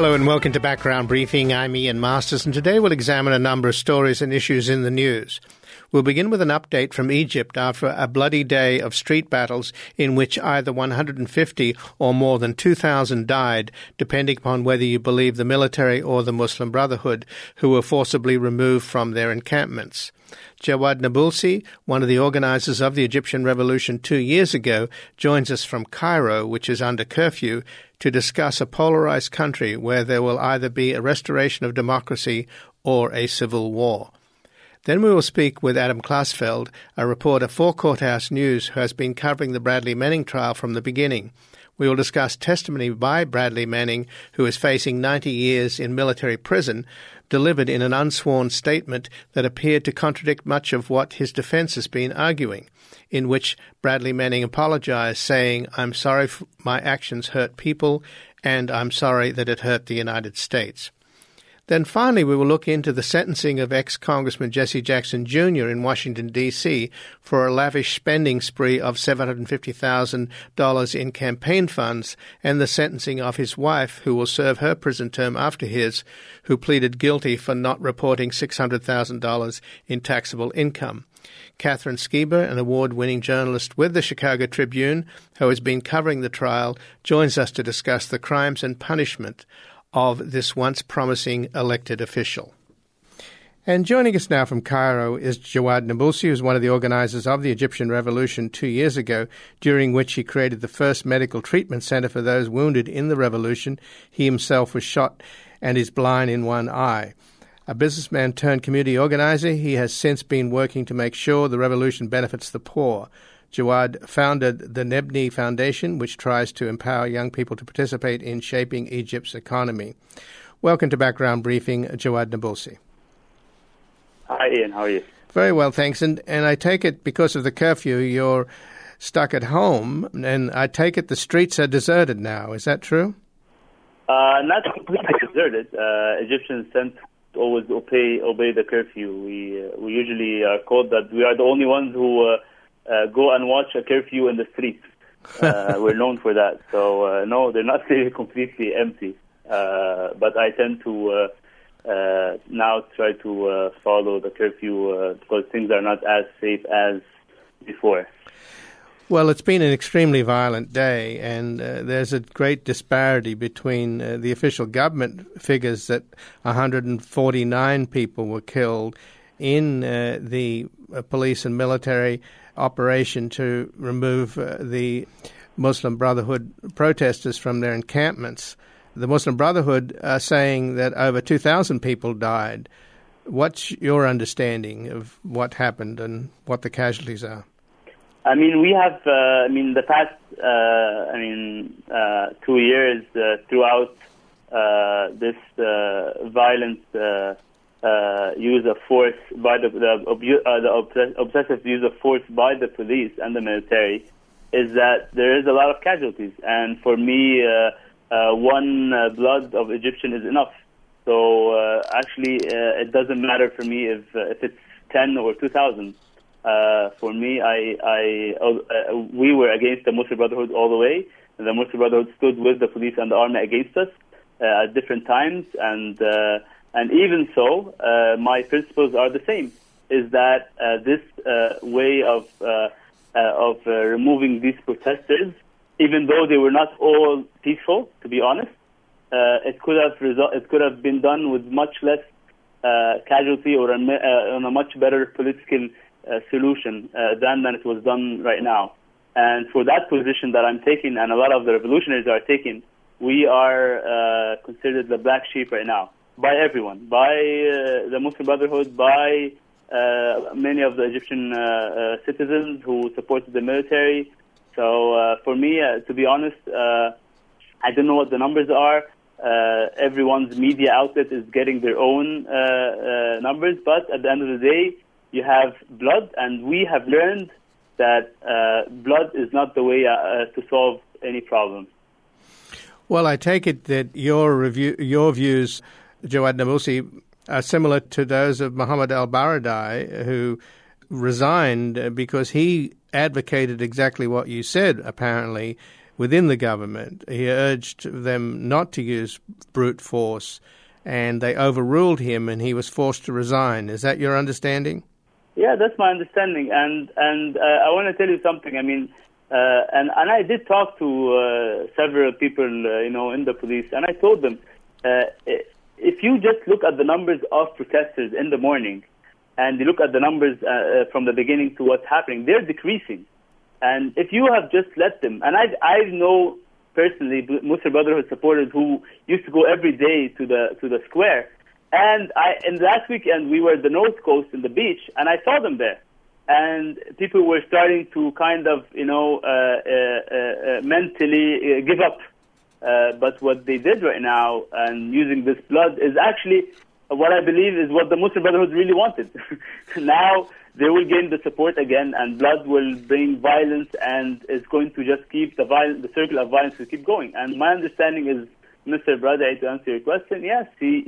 Hello and welcome to Background Briefing. I'm Ian Masters, and today we'll examine a number of stories and issues in the news. We'll begin with an update from Egypt after a bloody day of street battles in which either 150 or more than 2,000 died, depending upon whether you believe the military or the Muslim Brotherhood, who were forcibly removed from their encampments. Jawad Nabulsi, one of the organizers of the Egyptian Revolution 2 years ago, joins us from Cairo, which is under curfew, to discuss a polarized country where there will either be a restoration of democracy or a civil war. Then we will speak with Adam Klasfeld, a reporter for Courthouse News who has been covering the Bradley Manning trial from the beginning. We will discuss testimony by Bradley Manning, who is facing 90 years in military prison, delivered in an unsworn statement that appeared to contradict much of what his defense has been arguing, in which Bradley Manning apologized, saying, "I'm sorry my actions hurt people, and I'm sorry that it hurt the United States." Then finally, we will look into the sentencing of ex-Congressman Jesse Jackson Jr. in Washington, D.C. for a lavish spending spree of $750,000 in campaign funds, and the sentencing of his wife, who will serve her prison term after his, who pleaded guilty for not reporting $600,000 in taxable income. Catherine Skiba, an award-winning journalist with the Chicago Tribune, who has been covering the trial, joins us to discuss the crimes and punishment of this once promising elected official. And joining us now from Cairo is Jawad Nabulsi, who is one of the organizers of the Egyptian Revolution 2 years ago, during which he created the first medical treatment center for those wounded in the revolution. He himself was shot and is blind in one eye. A businessman turned community organizer, he has since been working to make sure the revolution benefits the poor. Jawad founded the Nebni Foundation, which tries to empower young people to participate in shaping Egypt's economy. Welcome to Background Briefing, Jawad Nabulsi. Hi, Ian. How are you? Very well, thanks. And I take it because of the curfew, you're stuck at home, and I take it the streets are deserted now. Is that true? Not completely deserted. Egyptians tend to always obey the curfew. We usually are called that we are the only ones who go and watch a curfew in the streets. We're known for that. So, no, they're not really completely empty. But I tend to now try to follow the curfew because things are not as safe as before. Well, it's been an extremely violent day, and there's a great disparity between the official government figures that 149 people were killed in the police and military operation to remove the Muslim Brotherhood protesters from their encampments. The Muslim Brotherhood are saying that over 2,000 people died. What's your understanding of what happened and what the casualties are? I mean, we have, the past, 2 years throughout this violent use of force by the obsessive use of force by the police and the military, is that there is a lot of casualties. And for me, one blood of Egyptian is enough. So it doesn't matter for me if it's 10 or 2,000. For me, we were against the Muslim Brotherhood all the way. The Muslim Brotherhood stood with the police and the army against us at different times, and even so, my principles are the same. Is that this way of removing these protesters, even though they were not all peaceful, to be honest, it could have been done with much less casualty or on a much better political solution than it was done right now. And for that position that I'm taking, and a lot of the revolutionaries are taking, we are considered the black sheep right now by everyone, by the Muslim Brotherhood, by many of the Egyptian citizens who supported the military. So for me, to be honest, I don't know what the numbers are. Everyone's media outlet is getting their own numbers, but at the end of the day, you have blood, and we have learned that blood is not the way to solve any problem. Well, I take it that your views, Jawad Nabulsi, are similar to those of Mohammed al-Baradei, who resigned because he advocated exactly what you said, apparently, within the government. He urged them not to use brute force, and they overruled him, and he was forced to resign. Is that your understanding? Yeah, that's my understanding, and I want to tell you something. I mean, and I did talk to several people, in the police, and I told them, if you just look at the numbers of protesters in the morning, and you look at the numbers from the beginning to what's happening, they're decreasing. And if you have just let them, and I know personally Muslim Brotherhood supporters who used to go every day to the square. And last weekend we were at the North Coast in the beach, and I saw them there. And people were starting to kind of, mentally give up. But what they did right now, and using this blood, is actually what I believe is what the Muslim Brotherhood really wanted. Now they will gain the support again, and blood will bring violence, and it's going to just keep the circle of violence to keep going. And my understanding is, Mr. Baradei, to answer your question, yes,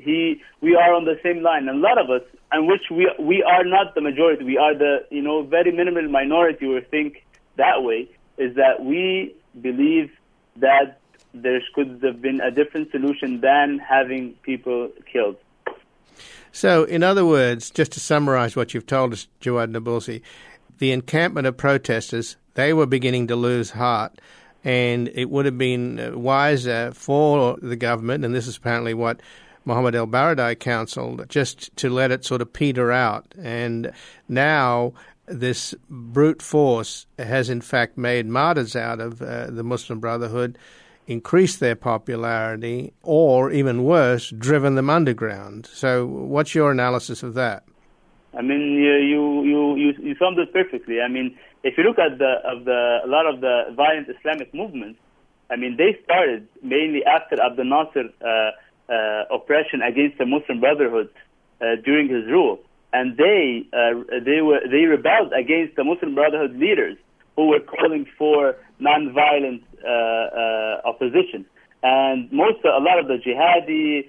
we are on the same line. And a lot of us, and which we are not the majority, we are the very minimal minority who think that way, is that we believe that there could have been a different solution than having people killed. So, in other words, just to summarize what you've told us, Jawad Nabulsi, the encampment of protesters, they were beginning to lose heart. And it would have been wiser for the government, and this is apparently what Mohammed El-Baradei counseled, just to let it sort of peter out. And now this brute force has in fact made martyrs out of the Muslim Brotherhood, increased their popularity, or even worse, driven them underground. So what's your analysis of that? I mean, you summed it perfectly. I mean, if you look at a lot of the violent Islamic movements, I mean, they started mainly after Abdel Nasser oppression against the Muslim Brotherhood during his rule, and they rebelled against the Muslim Brotherhood leaders who were calling for non-violent opposition. And a lot of the jihadi,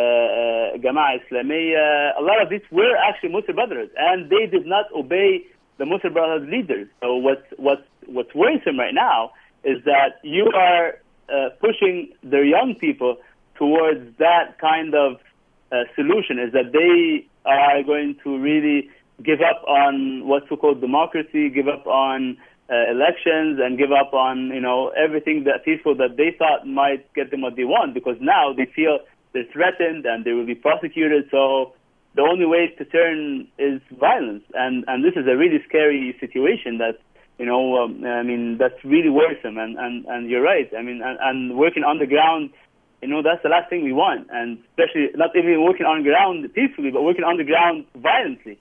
Jama'ah Islamiyya, a lot of these were actually Muslim Brotherhood, and they did not obey the Muslim Brotherhood leaders. So what's worrisome right now is that you are pushing their young people towards that kind of solution, is that they are going to really give up on what's so-called democracy, give up on elections, and give up on everything that peaceful that they thought might get them what they want, because now they feel they're threatened and they will be prosecuted. So the only way to turn is violence, and this is a really scary situation that I mean, that's really worrisome. And you're right. I mean, and working on the ground, that's the last thing we want, and especially not even working on the ground peacefully, but working on the ground violently.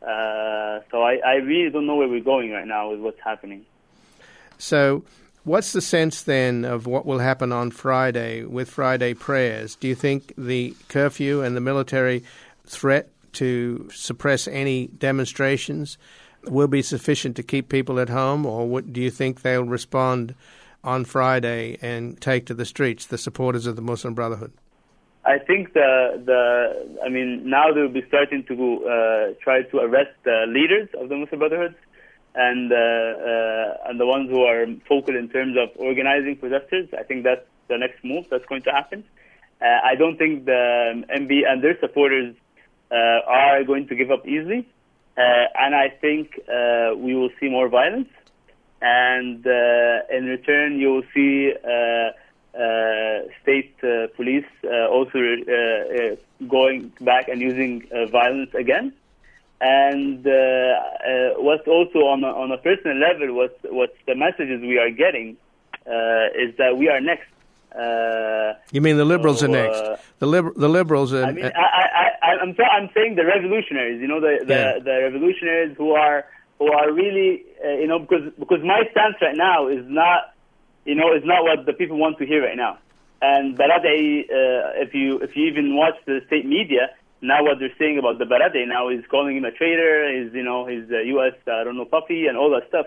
So I really don't know where we're going right now with what's happening. So what's the sense then of what will happen on Friday with Friday prayers? Do you think the curfew and the military threat to suppress any demonstrations will be sufficient to keep people at home, or do you think they'll respond on Friday and take to the streets, the supporters of the Muslim Brotherhood? I think I mean, now they'll be starting to try to arrest the leaders of the Muslim Brotherhood and the ones who are focal in terms of organizing protesters. I think that's the next move that's going to happen. I don't think the MB and their supporters are going to give up easily, and I think we will see more violence, and in return you will see state police also going back and using violence again. And what's also on a personal level, what's the messages we are getting is that we are next. You mean the liberals are next? The liberals are. I mean, I'm saying the revolutionaries. The revolutionaries who are really because my stance right now is not what the people want to hear right now. And Baradei, if you even watch the state media now, what they're saying about the Baradei now is calling him a traitor. He's a U.S. puppy and all that stuff.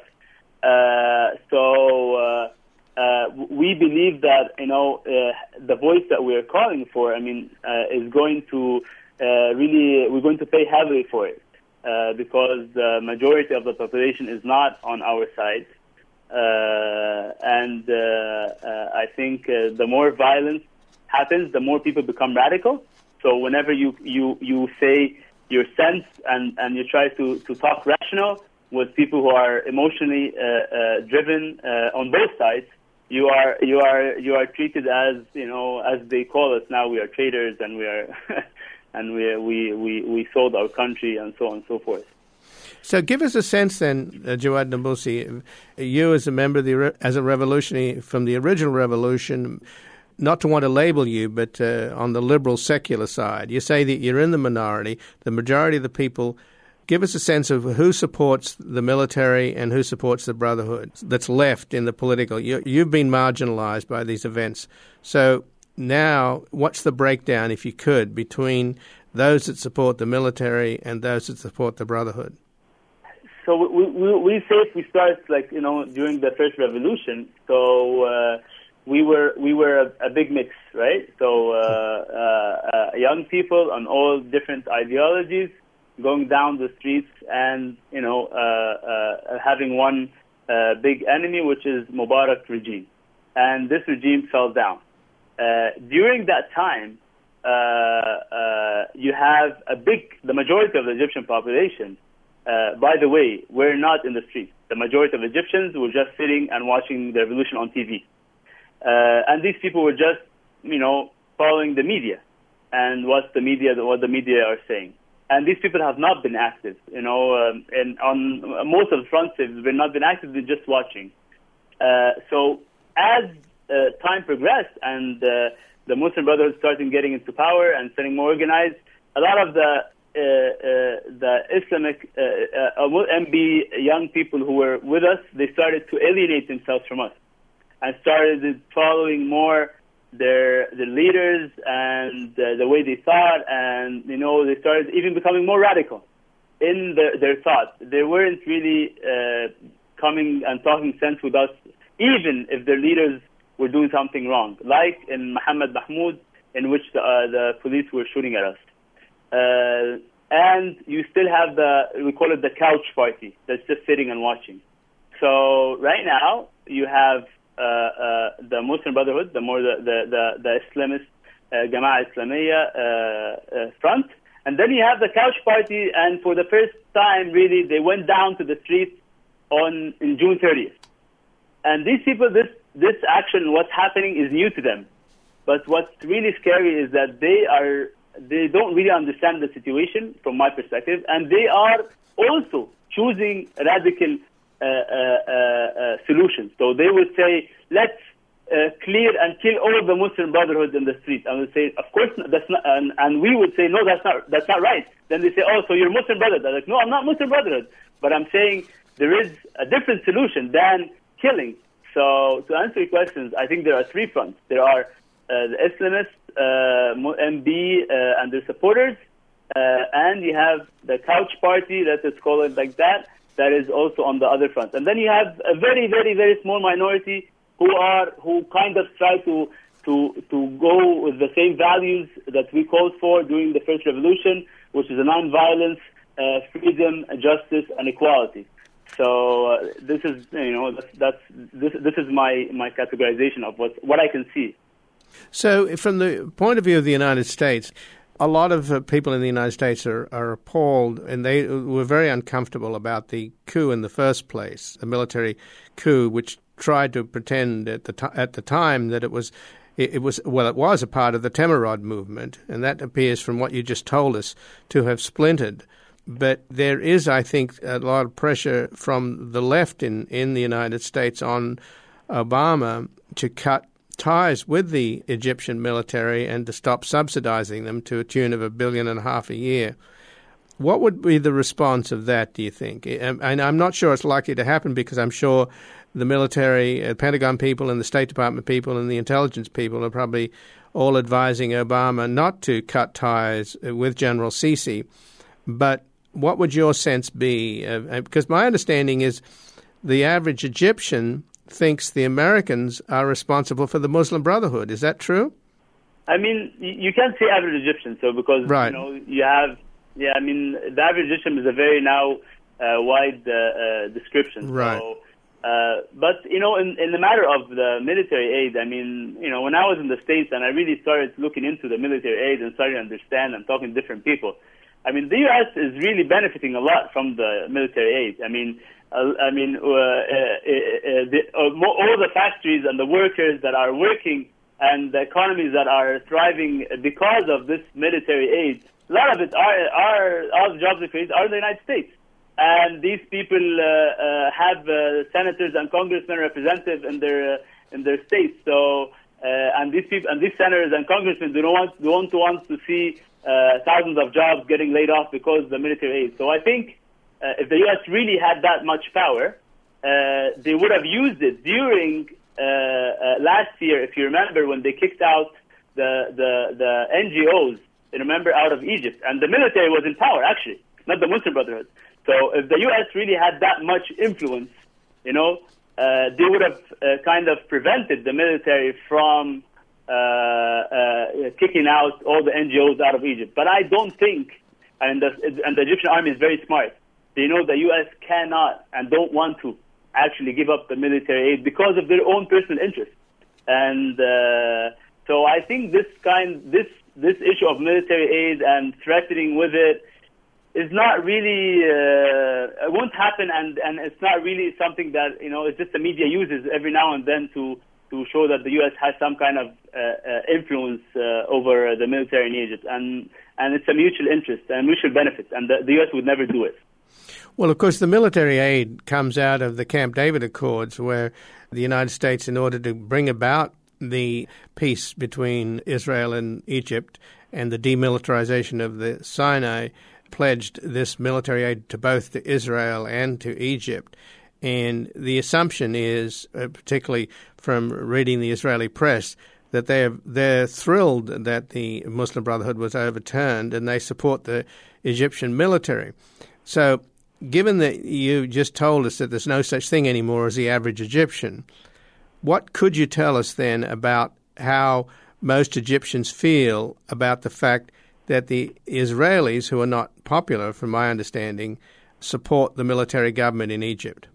So we believe that the voice that we are calling for, is going to we're going to pay heavily for it because the majority of the population is not on our side. And I think the more violence happens, the more people become radical. So whenever you say your sense and you try to talk rational with people who are emotionally driven on both sides, you are treated as, as they call us now, we are traitors and we are and we sold our country and so on and so forth. So give us a sense then, Jawad Nabulsi, you as a member as a revolutionary from the original revolution, not to want to label you, but on the liberal secular side, you say that you're in the minority, the majority of the people. Give us a sense of who supports the military and who supports the Brotherhood that's left in the political. You've been marginalized by these events. So now, what's the breakdown, if you could, between those that support the military and those that support the Brotherhood? So we say if we start during the first revolution. So we were a big mix, right? So young people on all different ideologies going down the streets and having one big enemy, which is Mubarak regime, and this regime fell down. During that time, you have the majority of the Egyptian population. By the way, we're not in the streets. The majority of Egyptians were just sitting and watching the revolution on TV. And these people were just, following the media and what the media are saying. And these people have not been active, and on most of the fronts they've not been active, they're just watching. So as time progressed and the Muslim Brotherhood started getting into power and getting more organized, a lot of the Islamic MB young people who were with us, they started to alienate themselves from us and started following more their leaders and the way they thought, and they started even becoming more radical in their thought. They weren't really coming and talking sense with us, even if their leaders were doing something wrong, like in Mohammed Mahmoud, in which the police were shooting at us. And you still have we call it the couch party, that's just sitting and watching. So right now you have the Muslim Brotherhood, the Islamist Jama'ah Islamiyya front, and then you have the couch party. And for the first time, really, they went down to the streets in June 30th. And these people, this action, what's happening is new to them. But what's really scary is that they don't really understand the situation from my perspective, and they are also choosing radical solutions. So they would say, let's clear and kill all of the Muslim Brotherhood in the streets. And we say, of course, that's not. And we would say, no, that's not right. Then they say, oh, so you're Muslim Brotherhood. I'm like, no, I'm not Muslim Brotherhood. But I'm saying there is a different solution than killing. So to answer your questions, I think there are three fronts. There are the Islamists, MB and their supporters, and you have the couch party, let's call it like that is also on the other front. And then you have a very, very, very small minority who kind of try to go with the same values that we called for during the first revolution, which is a non-violence, freedom, justice, and equality. So this is this is my categorization of what I can see. So from the point of view of the United States, a lot of people in the United States are appalled, and they were very uncomfortable about the coup in the first place, a military coup, which tried to pretend at the time that it was a part of the Tamarod movement, and that appears from what you just told us to have splintered. But there is, I think, a lot of pressure from the left in the United States on Obama to cut ties with the Egyptian military and to stop subsidizing them to a tune of $1.5 billion a year. What would be the response of that, do you think? And I'm not sure it's likely to happen, because I'm sure the military, Pentagon people and the State Department people and the intelligence people are probably all advising Obama not to cut ties with General Sisi. But what would your sense be? Because my understanding is the average Egyptian thinks the Americans are responsible for the Muslim Brotherhood. Is that true? I mean, you can't say average Egyptian, so because right. You have, I mean, the average Egyptian is a very now wide description. Right. So But, in the matter of the military aid, I mean, when I was in the States and I really started looking into the military aid and started to understand and talking to different people, I mean, the U.S. is really benefiting a lot from the military aid. All the factories and the workers that are working and the economies that are thriving because of this military aid, a lot of it all the jobs they create are in the United States. And these people have senators and congressmen representatives in their states. So and these senators and congressmen don't want to see thousands of jobs getting laid off because of the military aid. So I think if the U.S. really had that much power, they would have used it during last year. If you remember, when they kicked out the NGOs, out of Egypt, and the military was in power actually, not the Muslim Brotherhood. So if the U.S. really had that much influence, they would have kind of prevented the military from kicking out all the NGOs out of Egypt. But I don't think, and the Egyptian army is very smart. They know the U.S. cannot and don't want to actually give up the military aid because of their own personal interests. And so I think this issue of military aid and threatening with it is not really, it won't happen, and it's not really something that, it's just the media uses every now and then to show that the U.S. has some kind of influence over the military in Egypt. And it's a mutual interest and mutual benefit, and the U.S. would never do it. Well, of course, the military aid comes out of the Camp David Accords, where the United States, in order to bring about the peace between Israel and Egypt and the demilitarization of the Sinai, pledged this military aid to both to Israel and to Egypt. And the assumption is, particularly from reading the Israeli press, that they're thrilled that the Muslim Brotherhood was overturned and they support the Egyptian military. So given that you just told us that there's no such thing anymore as the average Egyptian, what could you tell us then about how most Egyptians feel about the fact that the Israelis, who are not popular, from my understanding, support the military government in Egypt?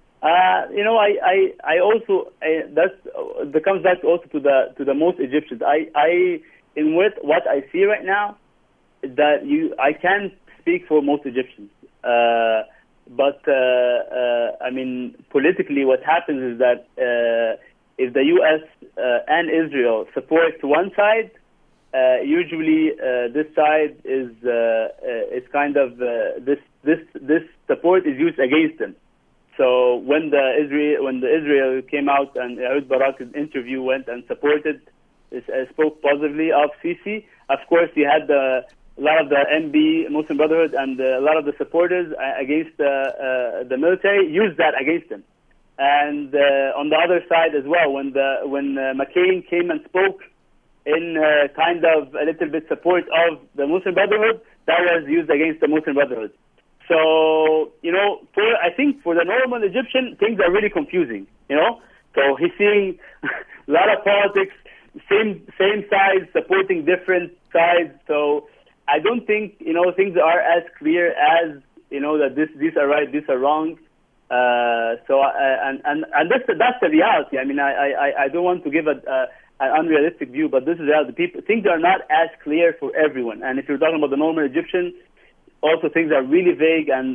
I also that comes back also to the most Egyptians. In what I see right now, that I can't speak for most Egyptians. But politically, what happens is that if the U.S. and Israel support one side, usually this side is kind of this support is used against them. So when the Israel came out and Ehud Barak's interview went and spoke positively of Sisi, of course you had a lot of the MB Muslim Brotherhood and a lot of the supporters against the military used that against them. And on the other side as well, when McCain came and spoke in kind of a little bit support of the Muslim Brotherhood, that was used against the Muslim Brotherhood. So, I think for the normal Egyptian, things are really confusing, So he's seeing a lot of politics, same sides supporting different sides. So I don't think, things are as clear as, that these are right, these are wrong. That's the reality. I don't want to give an unrealistic view, but this is reality. Things are not as clear for everyone. And if you're talking about the normal Egyptian, also things are really vague. And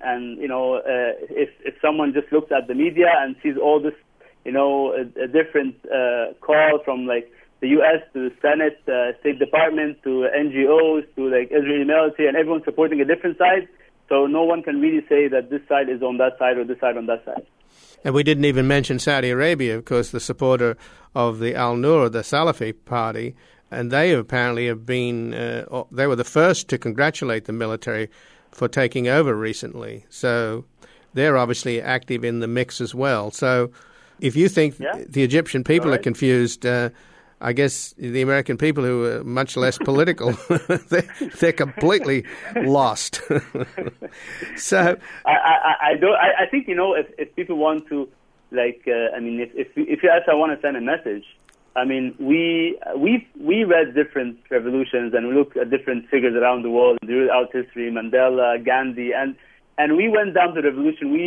if someone just looks at the media and sees all this, a different call from like the U.S. to the Senate, State Department, to NGOs, to like Israeli military, and everyone supporting a different side. So no one can really say that this side is on that side or this side on that side. And we didn't even mention Saudi Arabia, of course, the supporter of the Al-Nur, the Salafi party, and they apparently have been, they were the first to congratulate the military for taking over recently. So they're obviously active in the mix as well. So if you think the Egyptian people are confused, I guess the American people, who are much less political, they're completely lost. So I think if people want to if you ask, I want to send a message. We read different revolutions and we looked at different figures around the world throughout history, Mandela, Gandhi, and we went down the revolution.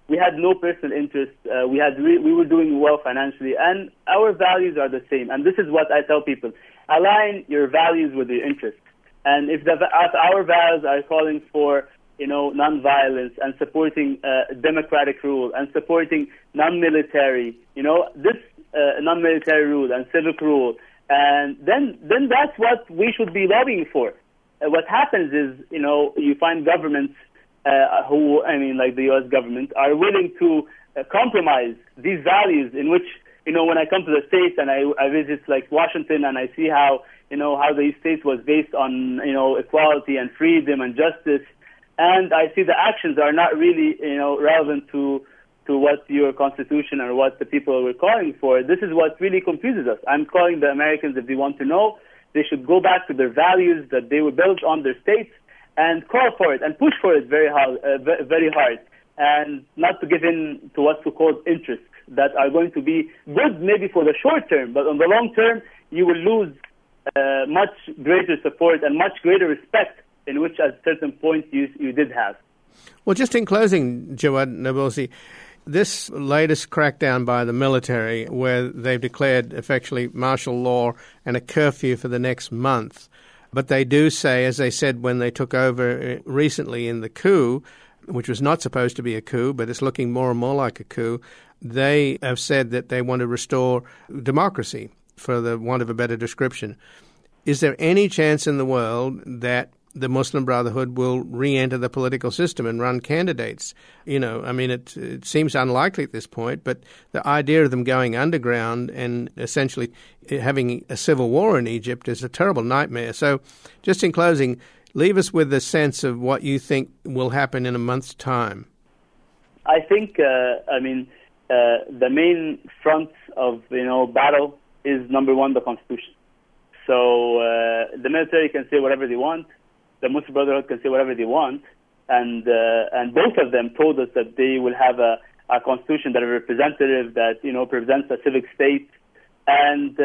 We had no personal interest. We were doing well financially, and our values are the same. And this is what I tell people: align your values with your interests. And if our values are calling for, non-violence and supporting democratic rule and supporting non-military, this non-military rule and civic rule, and then that's what we should be lobbying for. What happens is, you find governments like the U.S. government, are willing to compromise these values in which, when I come to the States and I visit like Washington and I see how the States was based on, equality and freedom and justice, and I see the actions are not really, relevant to what your constitution or what the people were calling for. This is what really confuses us. I'm calling the Americans, if they want to know, they should go back to their values that they were built on their states and call for it and push for it very hard, and not to give in to what's called interests that are going to be good maybe for the short term, but on the long term you will lose much greater support and much greater respect in which at certain point you did have. Well, just in closing, Jawad Nabulsi, this latest crackdown by the military, where they've declared effectively martial law and a curfew for the next month, but they do say, as they said when they took over recently in the coup, which was not supposed to be a coup, but it's looking more and more like a coup, they have said that they want to restore democracy, for the want of a better description. Is there any chance in the world that the Muslim Brotherhood will re-enter the political system and run candidates? It seems unlikely at this point, but the idea of them going underground and essentially having a civil war in Egypt is a terrible nightmare. So just in closing, leave us with a sense of what you think will happen in a month's time. I think, the main front of, battle is, number one, the Constitution. So the military can say whatever they want. The Muslim Brotherhood can say whatever they want, and both of them told us that they will have a constitution that is representative, that represents a civic state, and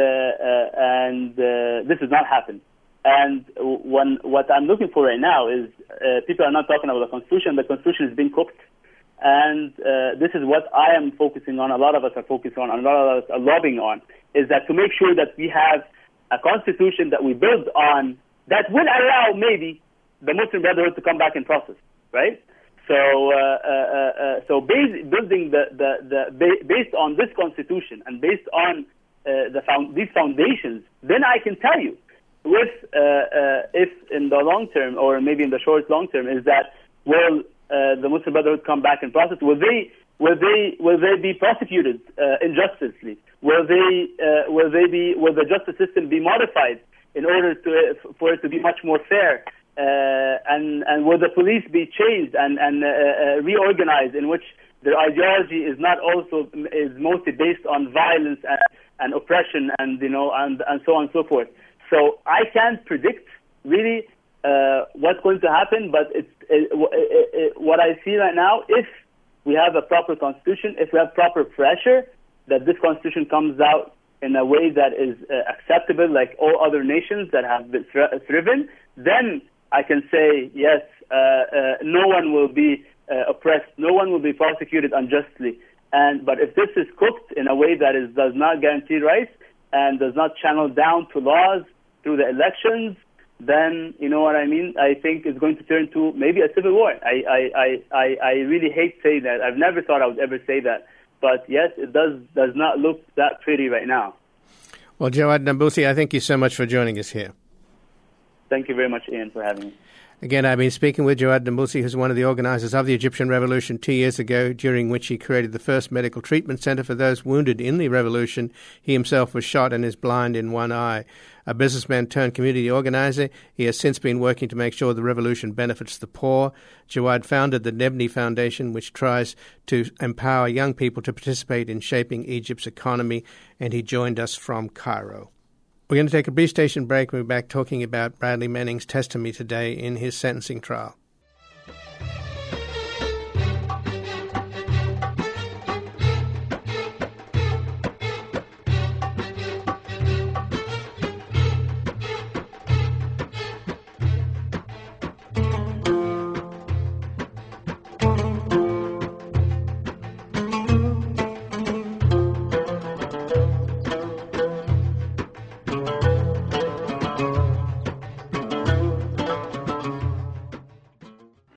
this has not happened. And what I'm looking for right now is people are not talking about the constitution. The constitution is being cooked, and this is what I am focusing on. A lot of us are focused on, and a lot of us are lobbying on, is that to make sure that we have a constitution that we build on that will allow maybe the Muslim Brotherhood to come back in process, right? So, building based on this constitution and based on these foundations, then I can tell you, if in the long term or maybe in the long term, is that will the Muslim Brotherhood come back in process? Will they be prosecuted injustly? Will the justice system be modified in order for it to be much more fair? And will the police be changed and reorganized in which their ideology is mostly based on violence and oppression and so on and so forth. So I can't predict really what's going to happen, but what I see right now, if we have a proper constitution, if we have proper pressure that this constitution comes out in a way that is acceptable, like all other nations that have been thriven, then I can say, yes, no one will be oppressed, no one will be prosecuted unjustly. But if this is cooked in a way that does not guarantee rights and does not channel down to laws through the elections, then, you know what I mean, I think it's going to turn to maybe a civil war. I really hate saying that. I've never thought I would ever say that. But yes, it does not look that pretty right now. Well, Jawad Nabulsi, I thank you so much for joining us here. Thank you very much, Ian, for having me. Again, I've been speaking with Jawad Nabulsi, who's one of the organizers of the Egyptian Revolution 2 years ago, during which he created the first medical treatment center for those wounded in the revolution. He himself was shot and is blind in one eye. A businessman turned community organizer, he has since been working to make sure the revolution benefits the poor. Jawad founded the Nebni Foundation, which tries to empower young people to participate in shaping Egypt's economy, and he joined us from Cairo. We're going to take a brief station break. We'll be back talking about Bradley Manning's testimony today in his sentencing trial.